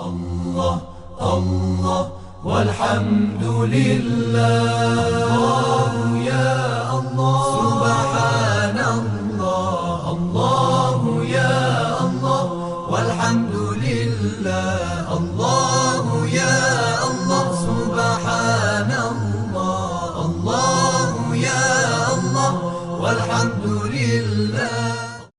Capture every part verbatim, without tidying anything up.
الله الله والحمد لله. الله يا الله سبحان الله. الله يا الله والحمد لله. الله يا الله سبحان الله. الله يا الله والحمد لله.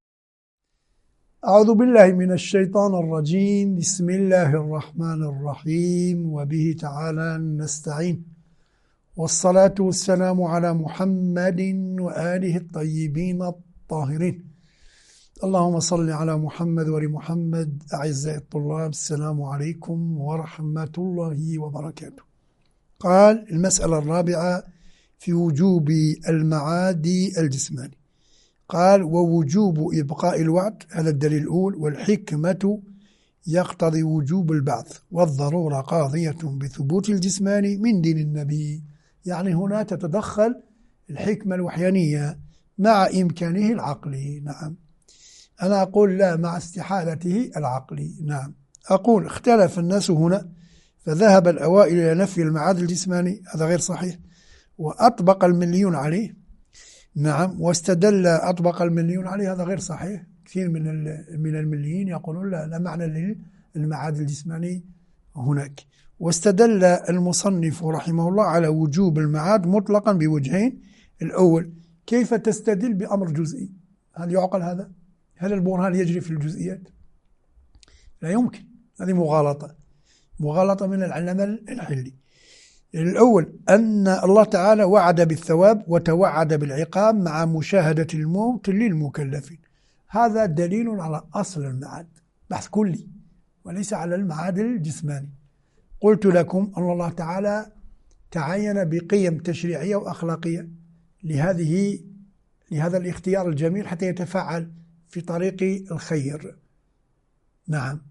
أعوذ بالله من الشيطان الرجيم. بسم الله الرحمن الرحيم وبه تعالى نستعين، والصلاة والسلام على محمد وآله الطيبين الطاهرين. اللهم صل على محمد وآل محمد. أعزائي الطلاب، السلام عليكم ورحمة الله وبركاته. قال المسألة الرابعة في وجوب المعاد الجسماني. قال ووجوب إبقاء الوعد، هذا الدليل الأول، والحكمة يقتضي وجوب البعث، والضرورة قاضية بثبوت الجسماني من دين النبي. يعني هنا تتدخل الحكمة الوحيانية مع إمكانه العقلي. نعم، أنا أقول لا مع استحالته العقلي. نعم، أقول اختلف الناس هنا فذهب الأوائل إلى نفي المعاد الجسماني، هذا غير صحيح، وأطبق المليون عليه. نعم، واستدل أطبق المليون عليه، هذا غير صحيح. كثير من من المليين يقولون لا, لا معنى للمعاد الجسماني هناك. واستدل المصنف رحمه الله على وجوب المعاد مطلقا بوجهين. الأول، كيف تستدل بأمر جزئي؟ هل يعقل هذا؟ هل البرهان يجري في الجزئيات؟ لا يمكن، هذه مغالطة مغالطة من العلماء الحلي. الأول، أن الله تعالى وعد بالثواب وتوعد بالعقاب مع مشاهدة الموت للمكلفين. هذا دليل على أصل المعاد، بحث كلي وليس على المعاد الجسماني. قلت لكم أن الله تعالى تعين بقيم تشريعية وأخلاقية لهذه لهذا الاختيار الجميل حتى يتفاعل في طريق الخير. نعم،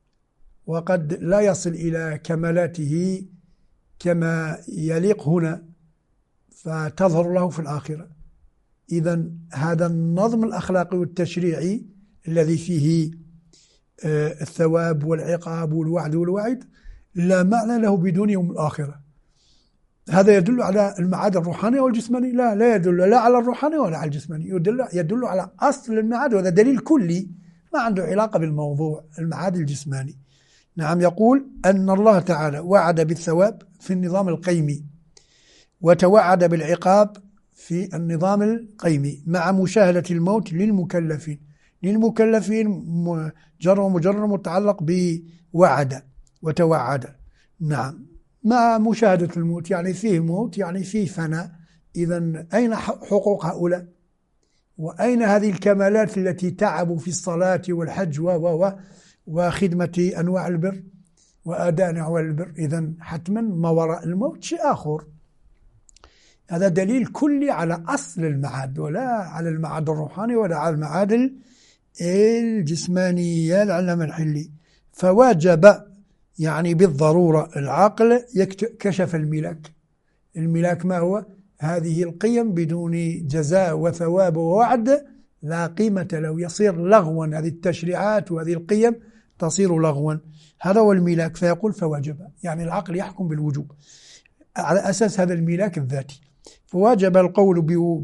وقد لا يصل إلى كمالاته كما يليق هنا فتظهر له في الآخرة. إذن هذا النظم الأخلاقي والتشريعي الذي فيه الثواب والعقاب والوعد والوعيد لا معنى له بدون يوم الآخرة. هذا يدل على المعاد الروحاني والجسماني؟ لا لا يدل لا على الروحاني ولا على الجسماني، يدل, يدل على أصل المعاد، وهذا دليل كلي ما عنده علاقة بالموضوع المعاد الجسماني. نعم، يقول أن الله تعالى وعد بالثواب في النظام القيمي وتوعد بالعقاب في النظام القيمي مع مشاهدة الموت للمكلفين. للمكلفين جر ومجرر متعلق بوعد وتوعد. نعم، مع مشاهدة الموت يعني فيه موت، يعني فيه فناء. إذن أين حقوق هؤلاء؟ وأين هذه الكمالات التي تعبوا في الصلاة والحج و و و وخدمة أنواع البر وأداء أنواع البر؟ إذن حتما ما وراء الموت شيء آخر. هذا دليل كلي على أصل المعاد، ولا على المعاد الروحاني ولا على المعاد الجسماني يا العلم الحلي. فواجب يعني بالضرورة العقل كشف الملاك. الملاك ما هو؟ هذه القيم بدون جزاء وثواب ووعد لا قيمة له، يصير لغوا. هذه التشريعات وهذه القيم تصير لغوا، هذا هو الملاك. فيقول فواجب، يعني العقل يحكم بالوجوب على أساس هذا الملاك الذاتي. فواجب القول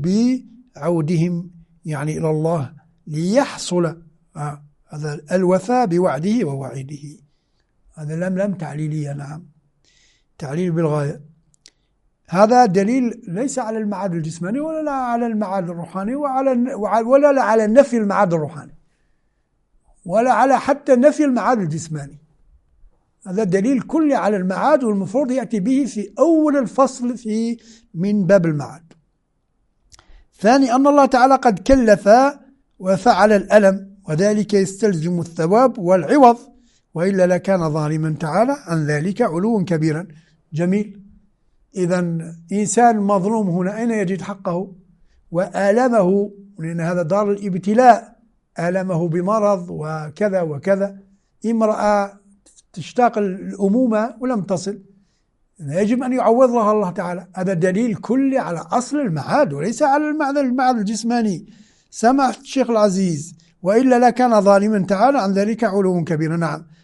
بعودهم يعني إلى الله ليحصل آه هذا الوفاء بوعده ووعيده. هذا لم لم تعليلية. نعم، تعليل بالغاية. هذا دليل ليس على المعاد الجسماني ولا على المعاد الروحاني وعلى ولا على نفي المعاد الروحاني ولا على حتى نفي المعاد الجسماني. هذا دليل كلي على المعاد، والمفروض يأتي به في أول الفصل في من باب المعاد. ثاني، أن الله تعالى قد كلف وفعل الألم، وذلك يستلزم الثواب والعوض، وإلا لكان ظالما تعالى عن ذلك علوا كبيرا. جميل. إذن إنسان مظلوم هنا أين يجد حقه؟ وآلمه، لأن هذا دار الابتلاء، آلمه بمرض وكذا وكذا. امرأة تشتاق الأمومة ولم تصل، يجب أن يعوض لها الله تعالى. هذا دليل كلي على أصل المعاد وليس على المعنى المعاد الجسماني. سمح الشيخ العزيز، وإلا لكان ظالما تعالى عن ذلك علوا كبيرا. نعم،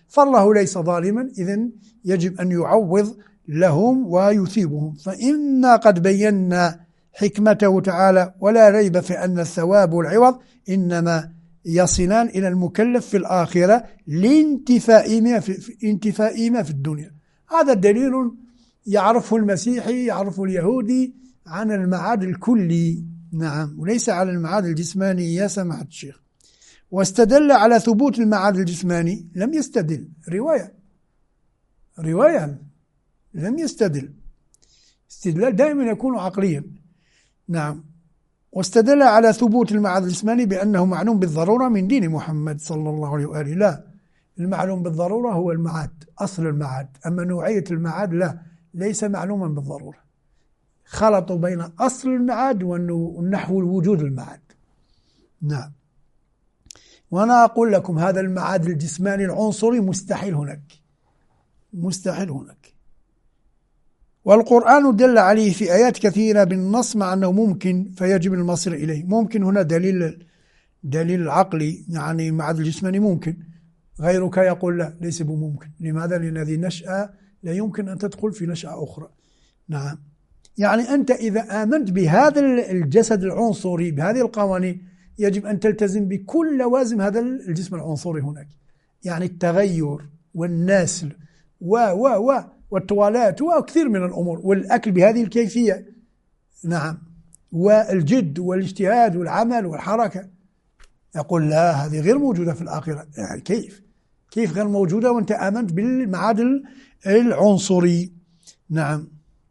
فالله ليس ظالما، إذن يجب أن يعوض لهم ويثيبهم. فإنا قد بينا حكمته تعالى، ولا ريب في أن الثواب والعوض إنما يصلان إلى المكلف في الآخرة لانتفاء ما في, انتفاء ما في الدنيا. هذا دليل يعرفه المسيحي، يعرفه اليهودي عن المعاد الكلي، نعم، وليس على المعاد الجسماني يا سماحة الشيخ. واستدل على ثبوت المعاد الجسماني، لم يستدل، رواية رواية لم يستدل، استدلال دائما يكون عقليا، نعم. واستدل على ثبوت المعاد الجسماني بأنه معلوم بالضرورة من دين محمد صلى الله عليه وآله. لا، المعلوم بالضرورة هو المعاد، أصل المعاد، أما نوعية المعاد لا، ليس معلوما بالضرورة. خلطوا بين أصل المعاد ونحو الوجود المعاد، نعم. وأنا أقول لكم هذا المعاد الجسماني العنصري مستحيل هناك، مستحيل هناك. والقرآن دل عليه في آيات كثيرة بالنص مع أنه ممكن، فيجب المصير إليه. ممكن هنا دليل دليل العقلي، يعني المعاد الجسماني ممكن، غيرك يقول لا ليس بممكن. لماذا؟ لأن هذه نشأة لا يمكن أن تدخل في نشأة أخرى، نعم. يعني أنت إذا آمنت بهذا الجسد العنصري بهذه القوانين يجب أن تلتزم بكل لوازم هذا الجسم العنصري هناك، يعني التغير والنسل و و و والتوالات وكثير من الأمور، والأكل بهذه الكيفية، نعم، والجد والاجتهاد والعمل والحركة. يقول لا هذه غير موجودة في الآخرة. يعني كيف كيف غير موجودة وأنت آمنت بالمعاد العنصري، نعم.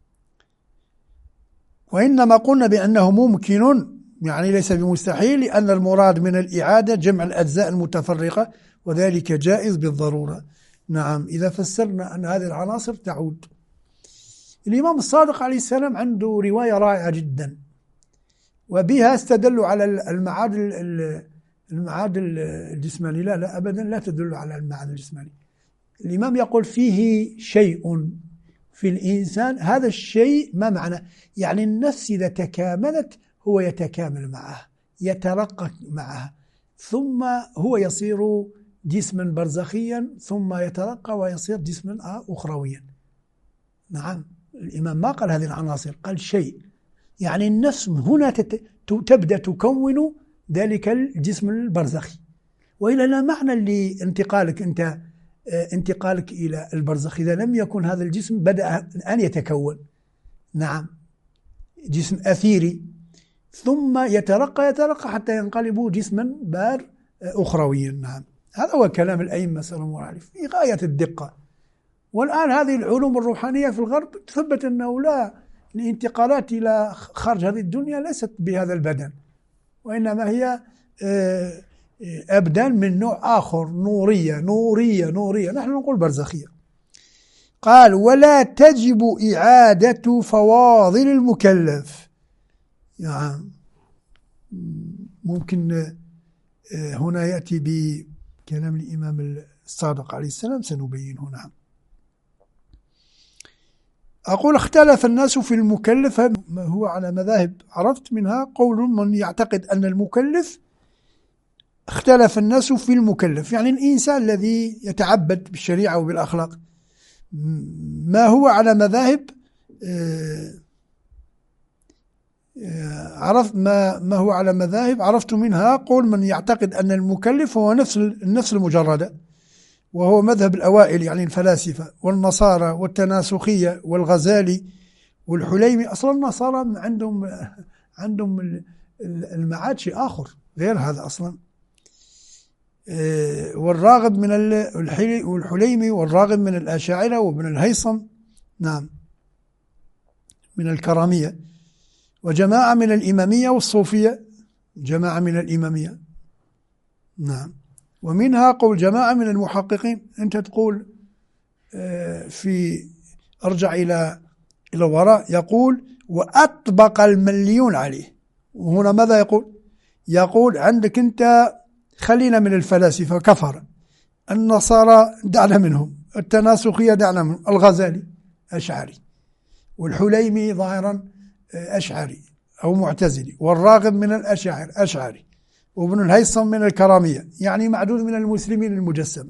وإنما قلنا بأنه ممكن، يعني ليس بمستحيل، لأن المراد من الإعادة جمع الأجزاء المتفرقة، وذلك جائز بالضرورة، نعم، إذا فسرنا أن هذه العناصر تعود. الإمام الصادق عليه السلام عنده رواية رائعة جدا، وبها استدلوا على المعاد المعاد الجسماني. لا لا أبدا، لا تدل على المعاد الجسماني. الإمام يقول فيه شيء في الإنسان، هذا الشيء ما معنى؟ يعني النفس إذا تكاملت هو يتكامل معها، يترقى معها، ثم هو يصير جسما برزخيا، ثم يترقى ويصير جسما أخرويا، نعم. الإمام ما قال هذه العناصر، قال شيء، يعني النفس هنا تبدأ تكون ذلك الجسم البرزخي، وإلا لا معنى لانتقالك أنت انتقالك إلى البرزخ إذا لم يكن هذا الجسم بدأ أن يتكون، نعم، جسم أثيري، ثم يترقى يترقى حتى ينقلب جسما بار أخرويا، نعم. هذا هو كلام الأئمة صلى الله عليه وسلم في غاية الدقة. والآن هذه العلوم الروحانية في الغرب تثبت أنه لا، الانتقالات إلى خارج هذه الدنيا ليست بهذا البدن، وإنما هي أبدان من نوع آخر، نورية نورية نورية، نحن نقول برزخية. قال ولا تجب إعادة فواضل المكلف، يعني ممكن هنا يأتي بكلام الإمام الصادق عليه السلام، سنبين هنا. أقول اختلف الناس في المكلف، ما هو على مذاهب، عرفت منها قول من يعتقد أن المكلف، اختلف الناس في المكلف، يعني الإنسان الذي يتعبد بالشريعة وبالأخلاق، ما هو على مذاهب، عرفت ما ما هو على مذاهب، عرفت منها قول من يعتقد أن المكلف هو نفس النفس المجردة، وهو مذهب الأوائل، يعني الفلاسفة والنصارى والتناسخية والغزالي والحليمي. أصلا النصارى عندهم عندهم المعاد شيء آخر غير هذا أصلا. والراغب من الحليمي والراغب من الأشاعرة وابن الهيثم، نعم، من الكرامية، وجماعة من الإمامية والصوفية، جماعة من الإمامية، نعم. ومنها قول جماعة من المحققين. أنت تقول في أرجع إلى إلى الوراء، يقول وأطبق المليون عليه. وهنا ماذا يقول؟ يقول عندك أنت، خلينا من الفلاسفة كفر، النصارى دعنا منهم، التناسخية دعنا منهم، الغزالي أشعري، والحليمي ظاهرا أشعري أو معتزلي، والراغب من الأشاعر أشعري، وابن الهيثم من الكرامية، يعني معدود من المسلمين المجسمة.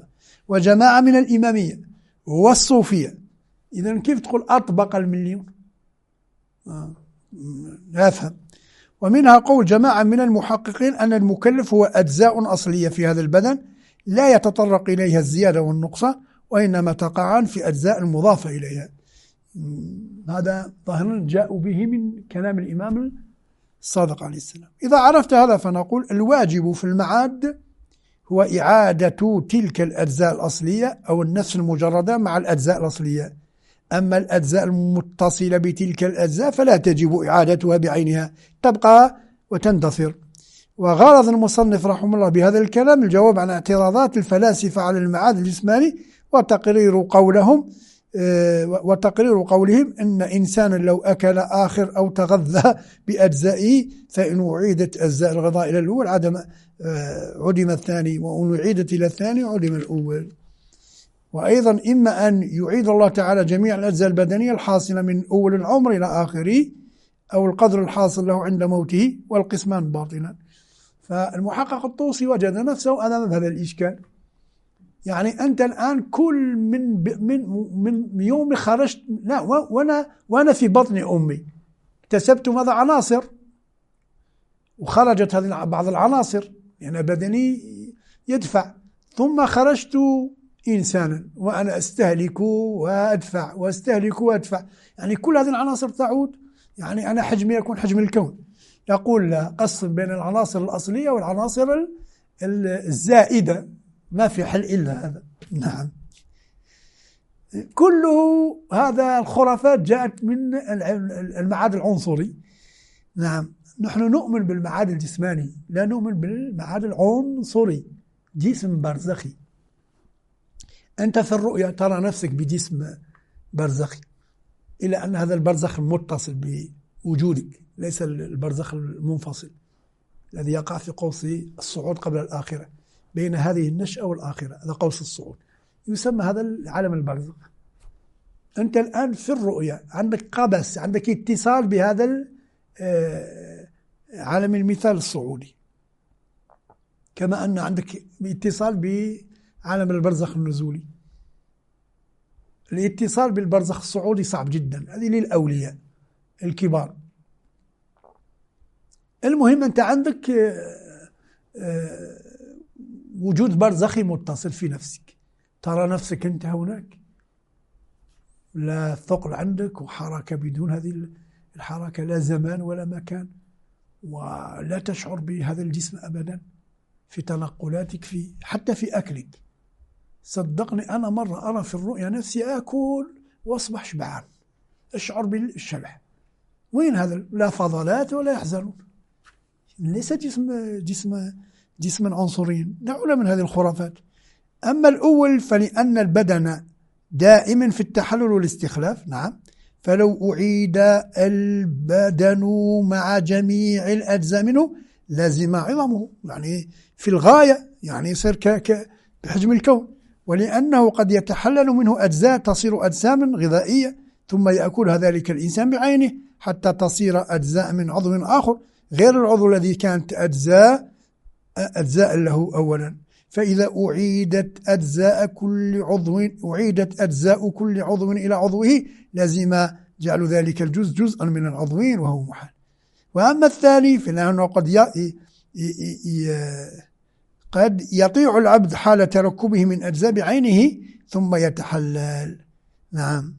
وجماعة من الإمامية والصوفية. إذن كيف تقول أطبق المليون؟ آه. لا أفهم. ومنها قول جماعة من المحققين أن المكلف هو أجزاء أصلية في هذا البدن لا يتطرق إليها الزيادة والنقصان، وإنما تقعان في أجزاء المضافة إليها. هذا ظاهرا جاءوا به من كلام الإمام الصادق عليه السلام. إذا عرفت هذا فنقول الواجب في المعاد هو إعادة تلك الأجزاء الأصلية أو النفس المجردة مع الأجزاء الأصلية. أما الأجزاء المتصلة بتلك الأجزاء فلا تجب إعادتها بعينها، تبقى وتندثر. وغرض المصنف رحمه الله بهذا الكلام الجواب عن اعتراضات الفلاسفة على المعاد الجسماني وتقرير قولهم وتقرير قولهم إن إنسانا لو أكل آخر أو تغذى بأجزائه فإن أعيدت أجزاء الغذاء إلى الأول عدم عدم الثاني، وإن أعيدت إلى الثاني عدم الأول. وأيضا إما أن يعيد الله تعالى جميع الأجزاء البدنية الحاصلة من أول العمر إلى آخره أو القدر الحاصل له عند موته، والقسمان باطلا. فالمحقق الطوسي وجد نفسه أمام هذا الإشكال. يعني أنت الآن كل من من من يوم خرجت لا وأنا وأنا في بطن أمي اكتسبت ماذا عناصر، وخرجت هذه بعض العناصر يعني بدني يدفع، ثم خرجت إنسانا وأنا أستهلك وأدفع وأستهلك وأدفع، يعني كل هذه العناصر تعود، يعني أنا حجمي يكون حجم الكون. يقول لا، قسم بين العناصر الأصلية والعناصر الزائدة، ما في حل إلا هذا. نعم، كله هذا الخرافات جاءت من المعاد العنصري. نعم، نحن نؤمن بالمعاد الجسماني، لا نؤمن بالمعاد العنصري، جسم برزخي. أنت في الرؤيا ترى نفسك بجسم برزخي، إلى أن هذا البرزخ متصل بوجودك، ليس البرزخ المنفصل الذي يقع في قوس الصعود قبل الآخرة، بين هذه النشأة والآخرة، هذا قوس الصعود، يسمى هذا العالم البرزخ. أنت الآن في الرؤيا عندك قبس، عندك اتصال بهذا عالم المثال الصعودي، كما أن عندك اتصال بعالم البرزخ النزولي. الاتصال بالبرزخ الصعودي صعب جدا، هذه للأولياء الكبار. المهم أنت عندك وجود برزخي متصل في نفسك، ترى نفسك أنت هناك، لا ثقل عندك وحركة بدون هذه الحركة، لا زمان ولا مكان، ولا تشعر بهذا الجسم أبدا في تنقلاتك، في حتى في أكلك. صدقني أنا مرة أرى في الرؤيا نفسي آكل وأصبح شبعان، أشعر بالشبع. وين هذا؟ لا فضلات ولا يحزنون، ليس جسم جسم جسم عنصري. دعونا من هذه الخرافات. أما الأول فلأن البدن دائما في التحلل والاستخلاف، نعم، فلو أعيد البدن مع جميع الأجزاء منه لازم عظمه، يعني في الغاية، يعني يصير بحجم الكون. ولأنه قد يتحلل منه أجزاء تصير أجسام غذائية، ثم يأكلها ذلك الإنسان بعينه حتى تصير أجزاء من عضو آخر غير العضو الذي كانت أجزاء أجزاء له أولا. فإذا أعيدت أجزاء كل عضو أعيدت أجزاء كل عضو إلى عضوه لازم جعل ذلك الجزء جزءا من العضوين، وهو محال. وأما الثاني فإنه قد ي... ي... ي... قد يطيع العبد حال تركبه من أجزاء بعينه ثم يتحلل، نعم،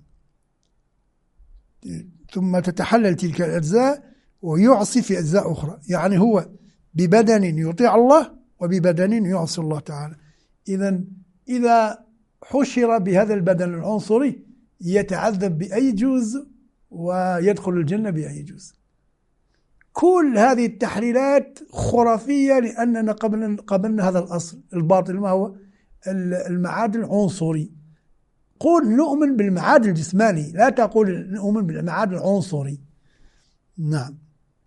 ثم تتحلل تلك الأجزاء ويعصي في أجزاء أخرى، يعني هو ببدن يطيع الله وببدن يعصي الله تعالى. إذن إذا حشر بهذا البدن العنصري يتعذب بأي جزء ويدخل الجنة بأي جزء. كل هذه التحليلات خرافية، لأننا قبلنا, قبلنا هذا الأصل الباطل، ما هو المعاد العنصري. قل نؤمن بالمعاد الجسماني، لا تقول نؤمن بالمعاد العنصري. نعم،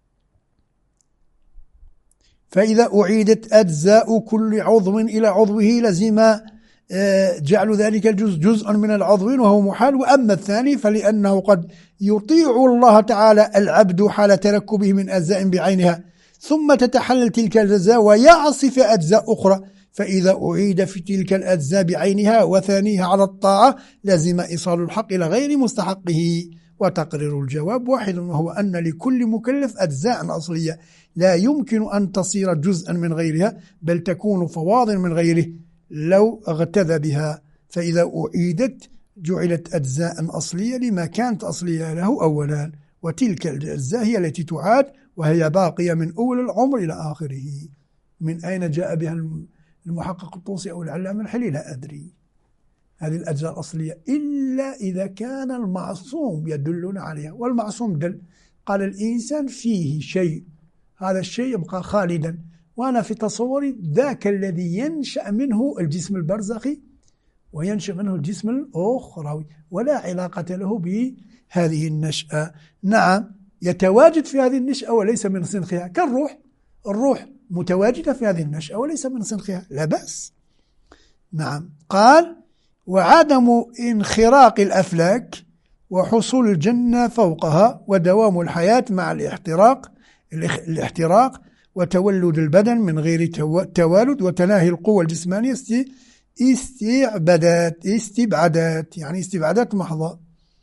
فإذا أعيدت أجزاء كل عضو إلى عضوه لزم جعل ذلك الجزء جزءا من العضوين، وهو محال. وأما الثاني فلأنه قد يطيع الله تعالى العبد حال تركبه من أجزاء بعينها ثم تتحلل تلك الأجزاء ويعصي في أجزاء أخرى، فإذا أعيد في تلك الأجزاء بعينها وثانيها على الطاعة لازم إيصال الحق إلى غير مستحقه. وتقرير الجواب واحد، وهو أن لكل مكلف أجزاء أصلية لا يمكن أن تصير جزءا من غيرها، بل تكون فواضل من غيره لو اغتذى بها، فإذا أعيدت جعلت أجزاء أصلية لما كانت أصلية له أولا، وتلك الأجزاء هي التي تعاد وهي باقية من أول العمر إلى آخره. من أين جاء بها المحقق الطوسي أو العلامة الحلي لا أدري هذه الأجزاء الأصلية، إلا إذا كان المعصوم يدلنا عليها. والمعصوم دل، قال الإنسان فيه شيء، هذا الشيء يبقى خالدا، وأنا في تصوري ذاك الذي ينشأ منه الجسم البرزخي وينشأ منه الجسم الأخروي، ولا علاقة له بهذه النشأة. نعم يتواجد في هذه النشأة وليس من صنخها، كالروح، الروح متواجدة في هذه النشأة وليس من صنخها، لا بأس. نعم. قال وعدم انخراق الأفلاك وحصول الجنة فوقها ودوام الحياة مع الاحتراق الاحتراق وتولد البدن من غير توالد وتناهي القوة الجسمانية استبعادات استبعادات يعني استبعادات محضة.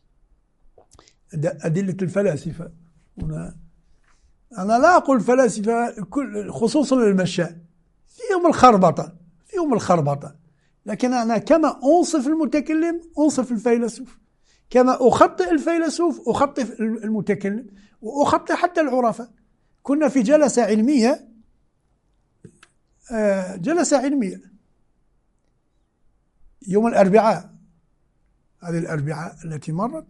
أدلة الفلاسفة هنا، أنا لا أقول فلاسفة خصوصا المشاء فيهم الخربطة فيهم الخربطة لكن أنا كما أنصف المتكلم أنصف الفيلسوف، كما أخطئ الفيلسوف أخطئ المتكلم، وأخطئ حتى العرفاء. كنا في جلسة علمية جلسة علمية يوم الأربعاء، هذه الأربعاء التي مرت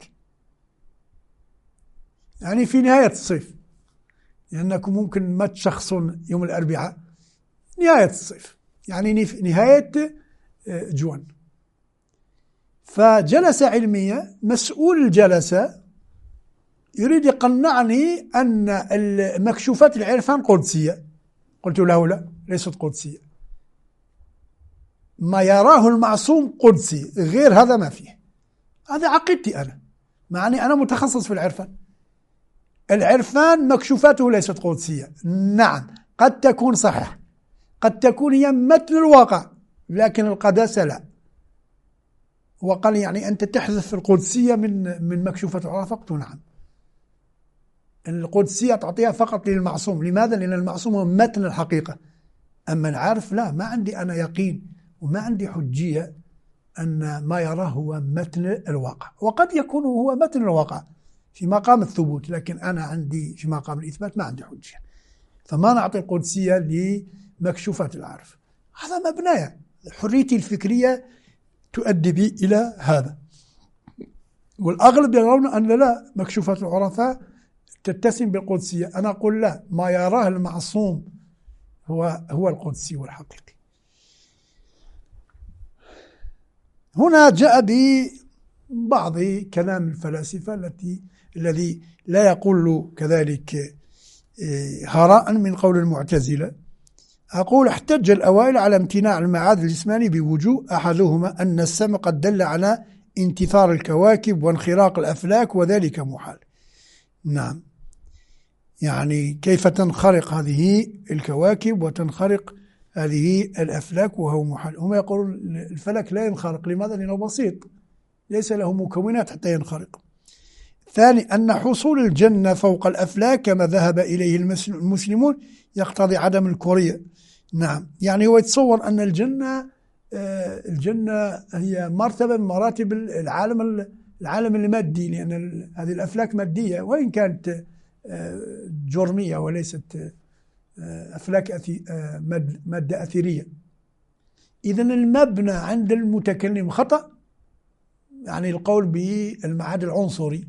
يعني في نهاية الصيف، لأنكم ممكن ما تشخصون يوم الأربعاء، نهاية الصيف يعني نهاية جوان. فجلسة علمية، مسؤول الجلسة يريد يقنعني أن مكشوفات العرفان قدسية. قلت له لا، ليست قدسية، ما يراه المعصوم قدسي، غير هذا ما فيه. هذا عقيدتي أنا، مع أني أنا متخصص في العرفان. العرفان مكشوفاته ليست قدسية، نعم قد تكون صحيح، قد تكون هي مثل الواقع، لكن القداسة لا. وقال يعني أنت تحذف القدسية من من مكشوفات العرفاء؟ قلت نعم، القدسية تعطيها فقط للمعصوم. لماذا؟ لأن المعصوم هو متن الحقيقة، أما العارف لا، ما عندي أنا يقين وما عندي حجية أن ما يراه هو متن الواقع. وقد يكون هو متن الواقع في مقام الثبوت، لكن أنا عندي في مقام الإثبات ما عندي حجية، فما نعطي القدسية لمكشوفات العارف. هذا مبنايا، حريتي الفكرية تؤدي بي إلى هذا. والأغلب يرون أن لا، مكشوفات العرفاء تتسم بالقدسية. أنا أقول لا، ما يراه المعصوم هو هو القدسي والحقيقي. هنا جاء ببعض كلام الفلاسفة التي الذي لا يقول كذلك هراء من قول المعتزلة. أقول احتج الأوائل على امتناع المعاد الجسماني بوجوه، أحدهما أن السمع قد دل على انتثار الكواكب وانخراق الأفلاك وذلك محال. نعم، يعني كيف تنخرق هذه الكواكب وتنخرق هذه الأفلاك وهو محال. هم يقولون الفلك لا ينخرق، لماذا؟ لأنه بسيط، ليس له مكونات حتى ينخرق. ثاني أن حصول الجنة فوق الأفلاك كما ذهب إليه المسلمون يقتضي عدم الكورية. نعم، يعني هو يتصور أن الجنة الجنة هي مرتبة من مراتب العالم العالم المادي، لأن هذه الأفلاك مادية وإن كانت جرمية وليست أفلاك مادة أثيرية. إذن المبنى عند المتكلم خطأ، يعني القول بالمعاد العنصري،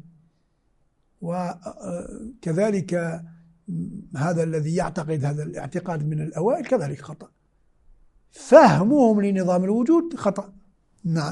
وكذلك هذا الذي يعتقد هذا الاعتقاد من الأوائل كذلك خطأ. فهمهم لنظام الوجود خطأ. نعم،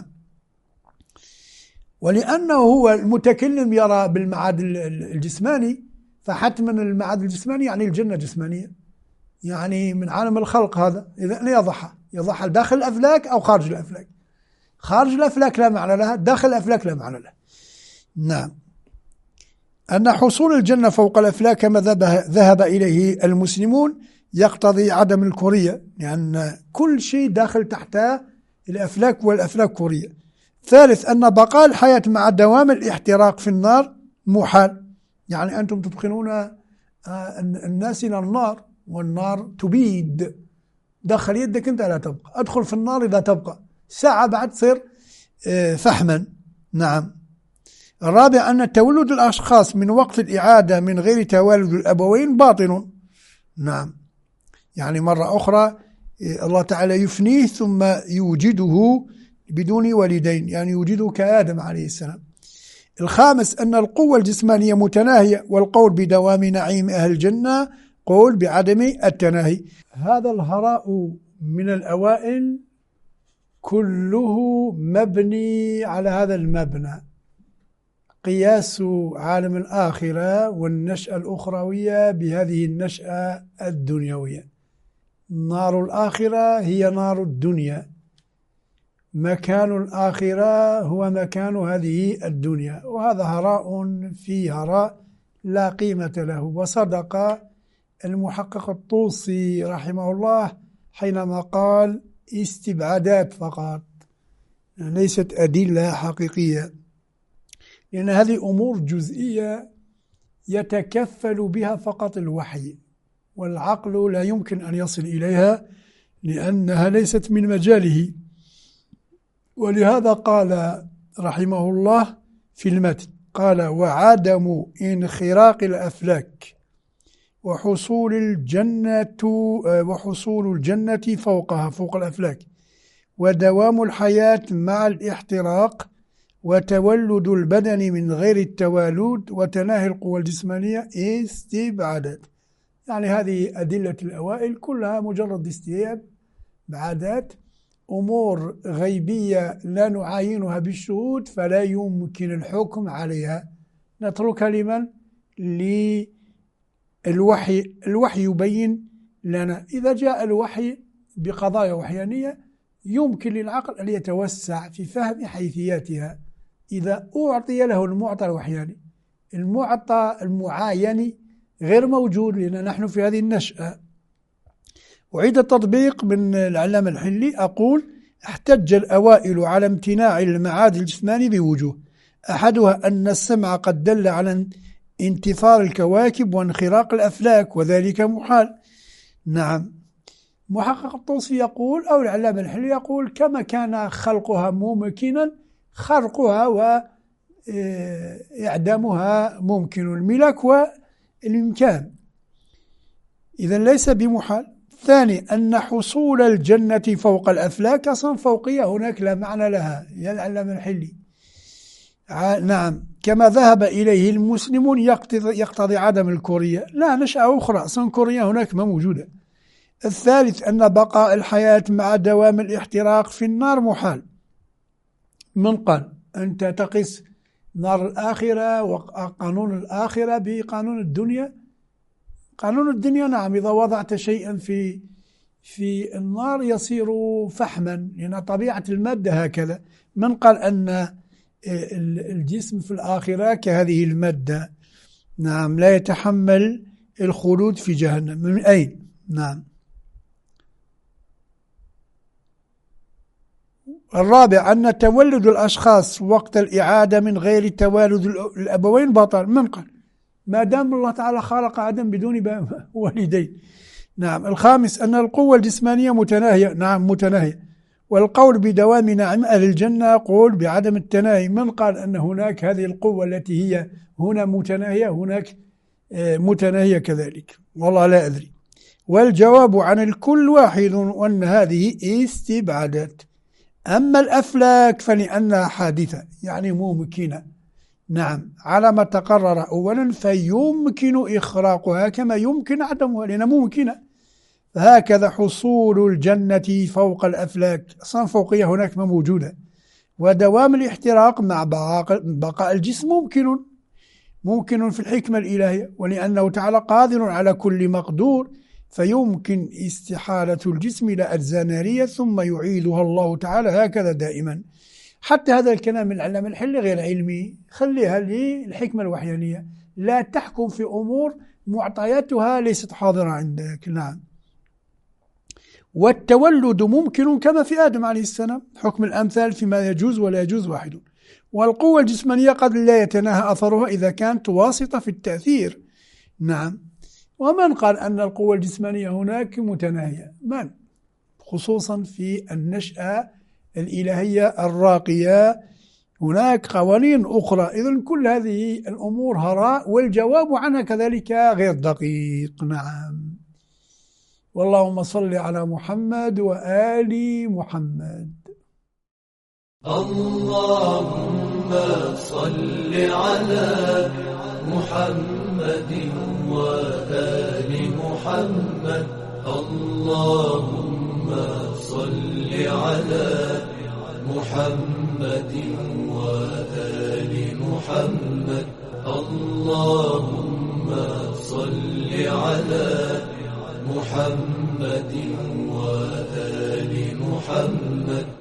ولأنه هو المتكلم يرى بالمعاد الجسماني، فحتما المعاد الجسماني يعني الجنة جسمانية، يعني من عالم الخلق. هذا إذا يضحى يضحى داخل الأفلاك أو خارج الأفلاك. خارج الأفلاك لا معنى لها، داخل الأفلاك لا معنى لها. نعم، أن حصول الجنة فوق الأفلاك كما ذهب إليه المسلمون يقتضي عدم الكورية، لأن كل شيء داخل تحته الأفلاك والأفلاك كورية. ثالث أن بقاء الحياة مع دوام الاحتراق في النار محال، يعني أنتم تدخلون الناس إلى النار والنار تبيد، دخل يدك أنت لا تبقى، أدخل في النار إذا تبقى، ساعة بعد تصير فحما. نعم. الرابع أن تولد الأشخاص من وقت الإعادة من غير توالد الأبوين باطل. نعم، يعني مرة أخرى الله تعالى يفنيه ثم يوجده بدون والدين، يعني يوجده كآدم عليه السلام. الخامس أن القوة الجسمانية متناهية، والقول بدوام نعيم أهل الجنة قول بعدم التناهي. هذا الهراء من الأوائل كله مبني على هذا المبنى، قياس عالم الآخرة والنشأة الأخروية بهذه النشأة الدنيوية. نار الآخرة هي نار الدنيا، مكان الآخرة هو مكان هذه الدنيا، وهذا هراء في هراء لا قيمة له. وصدق المحقق الطوسي رحمه الله حينما قال استبعادات فقط ليست أدلة حقيقية، لأن هذه أمور جزئية يتكفل بها فقط الوحي، والعقل لا يمكن أن يصل إليها لأنها ليست من مجاله. ولهذا قال رحمه الله في المتن، قال وعدم انخراق الأفلاك وحصول الجنة وحصول الجنة فوقها فوق الأفلاك، ودوام الحياة مع الاحتراق، وتولد البدن من غير التوالد، وتناهي القوى الجسمانية استبعادات. يعني هذه أدلة الأوائل كلها مجرد استبعادات، أمور غيبية لا نعاينها بالشهود فلا يمكن الحكم عليها، نتركها لمن؟ للوحي. الوحي يبين لنا، إذا جاء الوحي بقضايا وحيانية يمكن للعقل أن يتوسع في فهم حيثياتها إذا أعطي له المعطى الوحياني. المعطى المعايني غير موجود لأننا نحن في هذه النشأة. أعيد التطبيق من العلامة الحلي، أقول احتج الأوائل على امتناع المعاد الجسماني بوجوه، أحدها أن السمع قد دل على انتثار الكواكب وانخراق الأفلاك وذلك محال. نعم. محقق الطوسي يقول أو العلامة الحلي يقول كما كان خلقها ممكنا خرقها وإعدامها ممكن، الملك والإمكان، إذن ليس بمحال. ثاني أن حصول الجنة فوق الأفلاك أصلا فوقية هناك لا معنى لها، يا العلامة الحلي. نعم، كما ذهب إليه المسلمون يقتضي, يقتضي عدم الكورية، لا نشأة أخرى أصلا كورية هناك ما موجودة. الثالث أن بقاء الحياة مع دوام الاحتراق في النار محال. من قال أنت تقس نار الآخرة وقانون الآخرة بقانون الدنيا؟ قانون الدنيا نعم، إذا وضعت شيئا في في النار يصير فحما لأن طبيعة المادة هكذا. من قال أن الجسم في الآخرة كهذه المادة؟ نعم، لا يتحمل الخلود في جهنم. من أين؟ نعم. الرابع أن تولد الأشخاص وقت الإعادة من غير توالد الأبوين باطل. من قال؟ ما دام الله تعالى خلق آدم بدون والدين. نعم. الخامس أن القوة الجسمانية متناهية. نعم متناهية، والقول بدوام نعم أهل الجنة قول بعدم التناهي. من قال أن هناك هذه القوة التي هي هنا متناهية هناك متناهية كذلك؟ والله لا أدري. والجواب عن الكل واحد، وأن هذه استبعادات. أما الأفلاك فلأنها حادثة يعني ممكنة، نعم، على ما تقرر أولا، فيمكن إخراقها كما يمكن عدمها لأنها ممكنة. فهكذا حصول الجنة فوق الأفلاك أصلا فوقية هناك ما موجودة، ودوام الاحتراق مع بقاء الجسم ممكن ممكن في الحكمة الإلهية، ولأنه تعالى قادر على كل مقدور، فيمكن استحالة الجسم إلى أجزاء نارية ثم يعيدها الله تعالى هكذا دائما. حتى هذا الكلام من العلامة الحلي غير علمي، خليها للحكمة الوحيانية، لا تحكم في أمور معطياتها ليست حاضرة عندك. نعم. والتولد ممكن كما في آدم عليه السلام، حكم الأمثال فيما يجوز ولا يجوز واحد. والقوة الجسمانية قد لا يتناهى أثرها إذا كانت واسطة في التأثير. نعم. ومن قال أن القوة الجسمانية هناك متناهية؟ من؟ خصوصا في النشأة الإلهية الراقية هناك قوانين أخرى. إذن كل هذه الأمور هراء، والجواب عنها كذلك غير دقيق. نعم. واللهم صل على محمد وآل محمد. اللهم صل على محمد وآل محمد. اللهم صل على محمد وآل محمد. اللهم صل على محمد وآل محمد.